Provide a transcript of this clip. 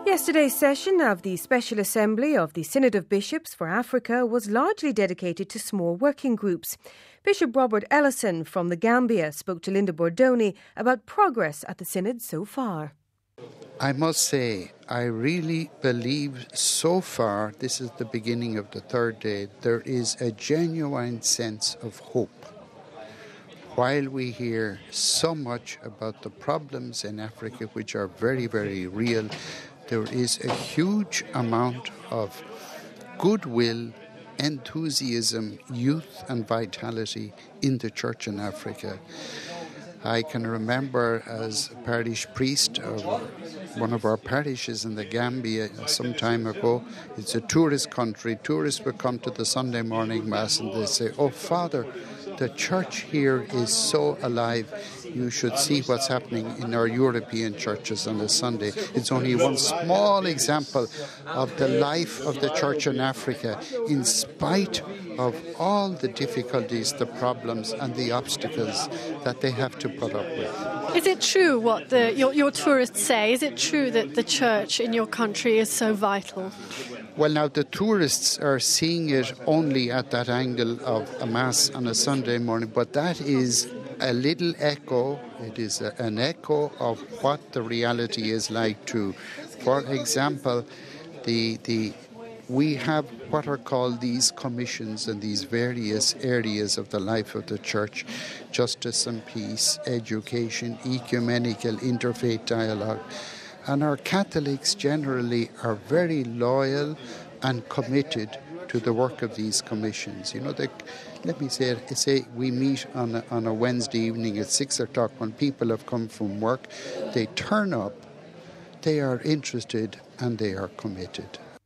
Yesterday's session of the Special Assembly of the Synod of Bishops for Africa was largely dedicated to small working groups. Bishop Robert Ellison from the Gambia spoke to Linda Bordoni about progress at the Synod so far. I must say, I really believe so far, this is the beginning of the third day, there is a genuine sense of hope. While we hear so much about the problems in Africa, which are very, very real, there is a huge amount of goodwill, enthusiasm, youth and vitality in the church in Africa. I can remember as a parish priest of one of our parishes in the Gambia some time ago. It's a tourist country. Tourists would come to the Sunday morning Mass and they say, "Oh, Father, the church here is so alive. You should see what's happening in our European churches on a Sunday." It's only one small example of the life of the church in Africa, in spite of all the difficulties, the problems and the obstacles that they have to put up with. Is it true what your tourists say? Is it true that the church in your country is so vital? Well, now the tourists are seeing it only at that angle of a Mass on a Sunday morning, but that is a little echo. It is an echo of what the reality is like too. For example, we have what are called these commissions in these various areas of the life of the church: justice and peace, education, ecumenical, interfaith dialogue. And our Catholics generally are very loyal and committed to the work of these commissions. You know, let me say we meet on a Wednesday evening at 6 o'clock when people have come from work. They turn up, they are interested and they are committed.